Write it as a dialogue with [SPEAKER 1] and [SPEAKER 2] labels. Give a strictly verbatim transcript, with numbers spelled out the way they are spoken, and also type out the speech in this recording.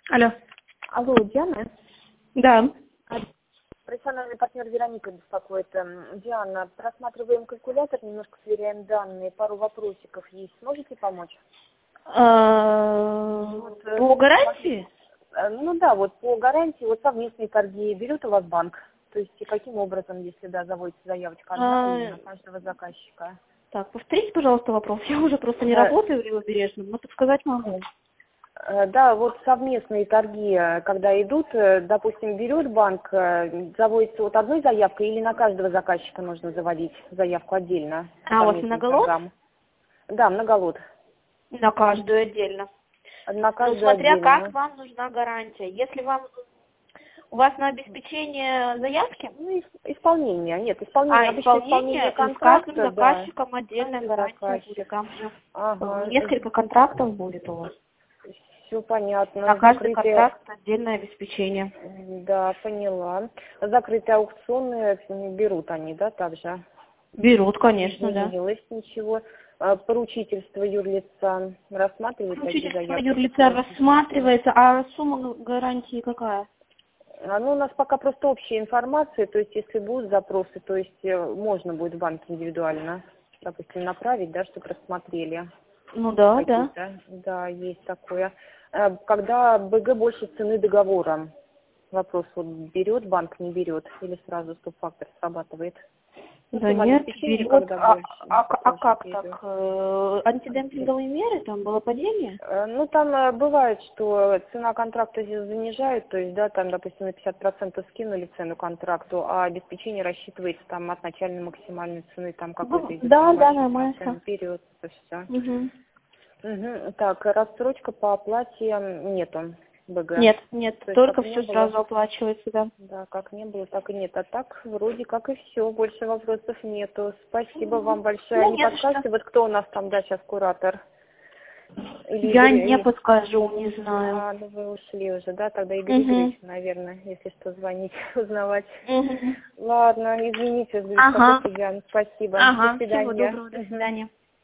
[SPEAKER 1] Алло.
[SPEAKER 2] Алло, Диана?
[SPEAKER 1] Да.
[SPEAKER 2] Профессиональный партнер Вероника беспокоит. Эм, Диана, просматриваем калькулятор, немножко сверяем данные, пару вопросиков есть. Сможете помочь?
[SPEAKER 1] А,
[SPEAKER 2] Вот, э,
[SPEAKER 1] По гарантии?
[SPEAKER 2] э, Ну да, вот по гарантии, вот совместные торги берет у вас банк? То есть и каким образом, если да, заводится заявочка одна
[SPEAKER 1] А,
[SPEAKER 2] или на каждого заказчика?
[SPEAKER 1] Так, повторите, пожалуйста, вопрос. Я уже просто не
[SPEAKER 2] Э,
[SPEAKER 1] работаю в Левобережном, но подсказать могу.
[SPEAKER 2] Э, Да, вот совместные торги, э, когда идут, э, допустим, берет банк, э, заводится вот одной заявкой или на каждого заказчика нужно заводить заявку отдельно по
[SPEAKER 1] А у вас
[SPEAKER 2] совместным
[SPEAKER 1] многолот?
[SPEAKER 2] торгам? Да, многолот.
[SPEAKER 1] На каждую отдельно.
[SPEAKER 2] На
[SPEAKER 1] Ну,
[SPEAKER 2] каждую
[SPEAKER 1] смотря как
[SPEAKER 2] отдельно.
[SPEAKER 1] вам нужна гарантия. Если вам у вас на обеспечение заявки,
[SPEAKER 2] Ну, ис- исполнение. Нет,
[SPEAKER 1] а
[SPEAKER 2] исполнение, обычно исполнение
[SPEAKER 1] исполнение, и с каждым
[SPEAKER 2] контракта, да.
[SPEAKER 1] заказчиком отдельная
[SPEAKER 2] Каждый
[SPEAKER 1] гарантия будет.
[SPEAKER 2] заказчик.
[SPEAKER 1] Там же э,
[SPEAKER 2] Ага,
[SPEAKER 1] несколько контрактов будет у вас.
[SPEAKER 2] все
[SPEAKER 1] На
[SPEAKER 2] понятно.
[SPEAKER 1] каждый
[SPEAKER 2] Закрытие,
[SPEAKER 1] контракт отдельное обеспечение.
[SPEAKER 2] м, да, поняла. Закрытые аукционы м, берут они, да, также?
[SPEAKER 1] Берут,
[SPEAKER 2] Не
[SPEAKER 1] конечно, да.
[SPEAKER 2] изменилось ничего. А поручительство юрлица рассматривает такие
[SPEAKER 1] Поручительство
[SPEAKER 2] заявки?
[SPEAKER 1] юрлица рассматривается, а сумма гарантии какая?
[SPEAKER 2] А, ну, у нас пока просто общая информация, то есть если будут запросы, то есть э, можно будет в банке индивидуально, допустим, направить, да, чтобы рассмотрели
[SPEAKER 1] Ну да, да.
[SPEAKER 2] какие-то. Да, есть такое. Э, Когда БГ больше цены договора, вопрос вот берет банк, не берет, или сразу стоп-фактор срабатывает? Ну,
[SPEAKER 1] Да
[SPEAKER 2] сумма
[SPEAKER 1] нет,
[SPEAKER 2] обеспечения,
[SPEAKER 1] берет.
[SPEAKER 2] когда
[SPEAKER 1] А,
[SPEAKER 2] больше,
[SPEAKER 1] а, а
[SPEAKER 2] тоже
[SPEAKER 1] как
[SPEAKER 2] берет.
[SPEAKER 1] так? Э, Антидемпинговые меры, там было падение?
[SPEAKER 2] Э, Ну, там э, бывает, что цена контракта здесь занижает, то есть, да, там, допустим, на пятьдесят процентов скинули цену контракту, а обеспечение рассчитывается там от начальной максимальной цены, там какой-то
[SPEAKER 1] Ну,
[SPEAKER 2] идет
[SPEAKER 1] да, да,
[SPEAKER 2] суммарный
[SPEAKER 1] нормально всё.
[SPEAKER 2] процент, берется все.
[SPEAKER 1] Мгм.
[SPEAKER 2] Угу. Так, рассрочка по оплате нету БГ.
[SPEAKER 1] Нет, нет,
[SPEAKER 2] То есть
[SPEAKER 1] только
[SPEAKER 2] как не
[SPEAKER 1] все
[SPEAKER 2] было,
[SPEAKER 1] сразу оплачивается, да.
[SPEAKER 2] да, как не было, так и нет. А так вроде как и все, больше вопросов нету. Спасибо вам большое.
[SPEAKER 1] Ну,
[SPEAKER 2] Не
[SPEAKER 1] не за что.
[SPEAKER 2] подскажете, вот кто у нас там, да, сейчас куратор? Или
[SPEAKER 1] Я
[SPEAKER 2] Игорь,
[SPEAKER 1] не
[SPEAKER 2] и-
[SPEAKER 1] подскажу, не знаю.
[SPEAKER 2] а, ну вы ушли уже, да? Тогда Игорь
[SPEAKER 1] Угу.
[SPEAKER 2] Игоревич, наверное, если что, звонить, узнавать.
[SPEAKER 1] Угу.
[SPEAKER 2] Ладно, извините за
[SPEAKER 1] Ага.
[SPEAKER 2] беспокойство, Диана. Спасибо. До
[SPEAKER 1] Ага. Всего
[SPEAKER 2] свидания.
[SPEAKER 1] доброго, до
[SPEAKER 2] Мгм.
[SPEAKER 1] свидания.